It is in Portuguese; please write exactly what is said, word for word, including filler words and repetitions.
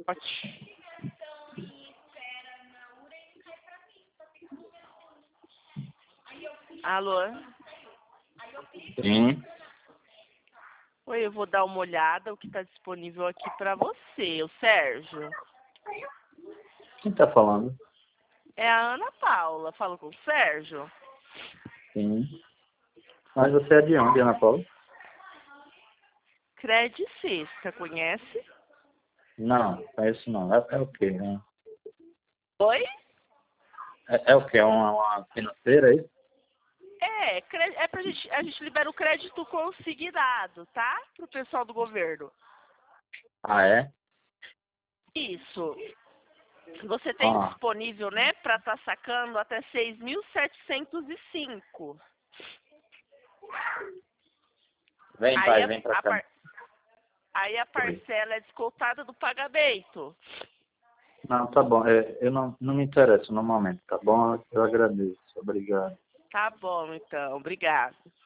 Alô? Sim. Oi, eu vou dar uma olhada o que está disponível aqui para você, o Sérgio. Quem tá falando? É a Ana Paula. Falo com o Sérgio? Sim. Mas você é de onde, Ana Paula? Cred Sexta, conhece? Não, conheço não. É, é o quê? Né? Oi? É, é o quê? É uma, uma financeira aí? É, cre- é pra gente, a gente libera o crédito consignado, tá? Pro pessoal do governo. Ah, é? Isso. Você tem Ah, disponível, né, para estar sacando até seis mil setecentos e cinco. vem, Aí pai, a, vem pra a cá. par- aí a Oi. parcela é descontada do pagamento. Não, tá bom. É, eu não, não me interesso no momento, tá bom? Eu agradeço. Obrigado. Tá bom, então. Obrigado.